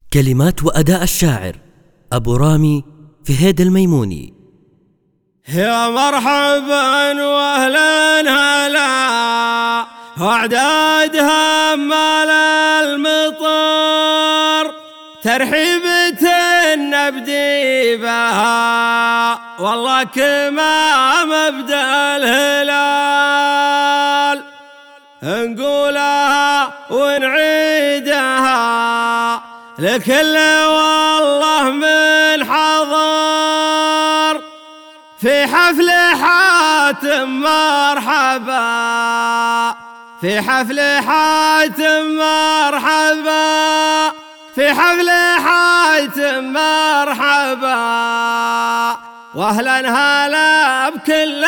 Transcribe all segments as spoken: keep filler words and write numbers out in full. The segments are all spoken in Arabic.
كلمات وأداء الشاعر أبو رامي فهيد الميموني. يا مرحبا واهلا هلا واعدادها مال المطر، ترحيبة نبدي بها والله كما مبدأ الهلال، نقولها ونعيدها لكل والله من حضر، في حفل حاتم مرحبا، في حفل حاتم مرحبا، في حفل حاتم مرحبا، واهلا هلا بكل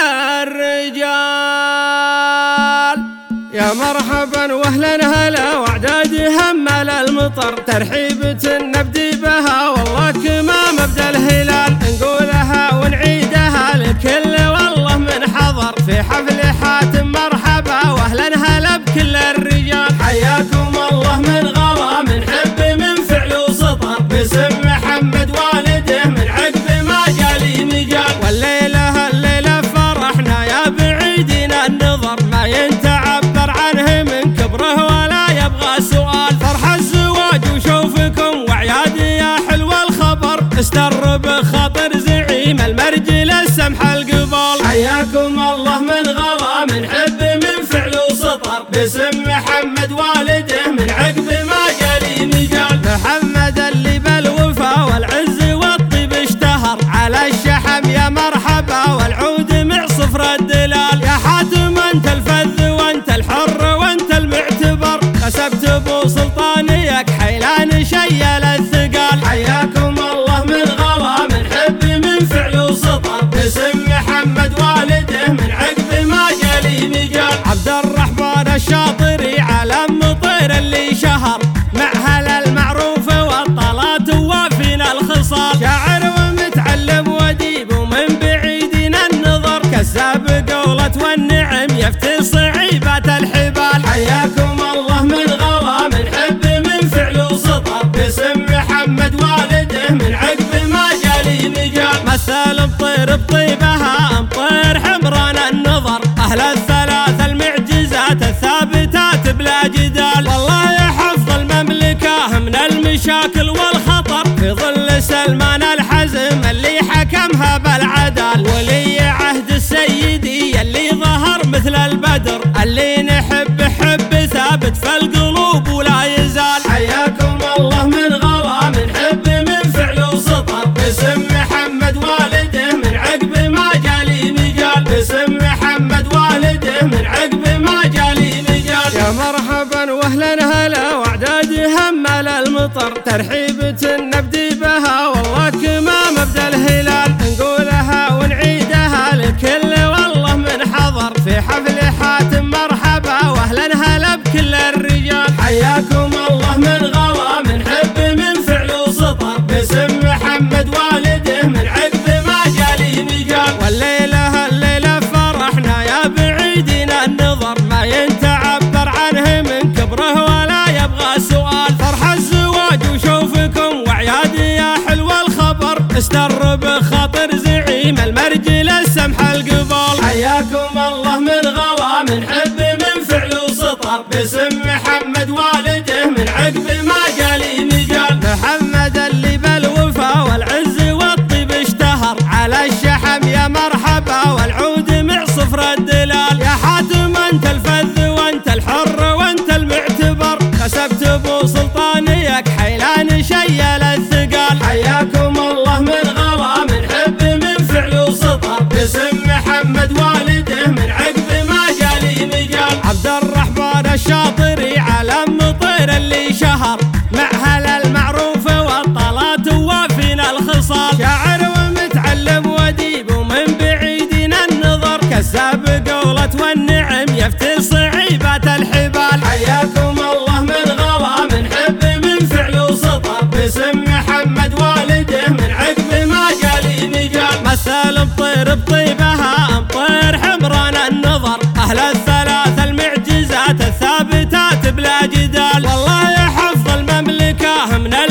الرجال. يا مرحبا واهلا هلا واعداد همل المطر، ترحيبة نبدي بها والله كما مبدأ الهلال، نقولها ونعيدها لكل والله من حضر، في حفل حاتم مرحبا واهلا هلا بكل الرجال. حياكم الله من غلا من حب من فعل وسطر، باسم محمد والده من عقب ما جالي مجال، والليلة الليلة فرحنا يا بعيدين النظر، ما ينتعبر عنه من كبره ولا يبغى سؤال، فرح الزواج وشوفكم وعياد يا حلو الخبر، استر بخاطر زعيم المرجل السمح القبال. حياكم الله من غلا من حب من فعل وسطر، باسم محمد والده من عقب ما جالي مجال، محمد اللي بالوفا والعز والطيب اشتهر، على الشحم يا مرحبا والعود مع صفر الدلال، يا حاتم انت الفذ وانت الحر وانت المعتبر، كسبت ابو سلطانيك حيلان شيل الثقال. حياكم الله من غلا من حب من فعل وسطر، باسم محمد والده من عقب ما جالي مجال، عبد الرحمن الشاطري علم مطير اللي شهر، مع هلا المعروف والطلات وافينا الخصال، شاعر ومتعلم وديب ومن بعيدين النظر، كذاب قولة والنعم يفتي صعيبات الحبال. حياكم الله من غلا من حب من فعل وسطر، باسم محمد والده من عقب ما جالي مجال، مثل بطير بطيبها امطير حمران النظر، اهل الثلاث المعجزات الثابتات بلا جدال، والله يحفظ المملكه من المشاكل والخطر، في ظل سلمان الحزم اللي حكمها بالعدال، ولي عهد السيدي اللي ظهر مثل البدر، اللي نحب حب ثابت في القلوب ولا يزال. حياكم الله من غلا من حب من فعل وسطر، باسم محمد والده من عقب ما جالي مجال، باسم محمد والده من عقب ما جالي مجال. يا مرحبا واهلا هلا واعداد همل المطر، ترحيبة نبدي بها والله كما مبدأ الهلال، نقولها ونعيدها لكل والله من حضر، في حفل حاتم مرحبا واهلا هلا بكل الرجال. حياكم الله من غلا من حب من فعل وسطر، باسم محمد والده من عقب ما جالي مجال، والليلة الليلة فرحنا يا بعيدين النظر، ما ينتعبر عنه من كبره ولا يبغى سؤال، فرح الزواج وشوفكم وعياد يا حلو الخبر، استر بخاطر زعيم المرجل السمح القبال. حياكم الله من غلا من حب من فعل وسطر، باسم محمد والده من عقب ما جالي مجال، محمد اللي بالوفا والعز والطيب اشتهر، على الشحم يا مرحبا والعود مع صفر الدلال، يا حاتم انت الفذ وانت الحر وانت المعتبر، كسبت ابو سلطانيك حيلان شيل الثقال. حياكم الله من غلا من حب من فعل وسطر، باسم محمد والده من عقب ما جالي مجال، عبد الرحمن الشاطري علم مطير اللي شهر، مع هلا المعروف والطلات وافينا الخصال، شاعر ومتعلم وديب ومن بعيدين النظر، كذاب قولة والنعم يفتي صعيبات الحبال. حياكم الله من غلا من حب من فعل وسطر، باسم محمد والده من عقب ما جالي مجال، مثل بطير بطيبها امطير حمران النظر، اهل الثلاث المعجزات الثابتات بلا جدال، والله يحفظ المملكه من المشاكل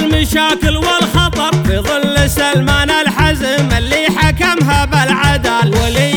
المشاكل والخطر في ظل سلمان الحزم اللي حكمها بالعدل ولي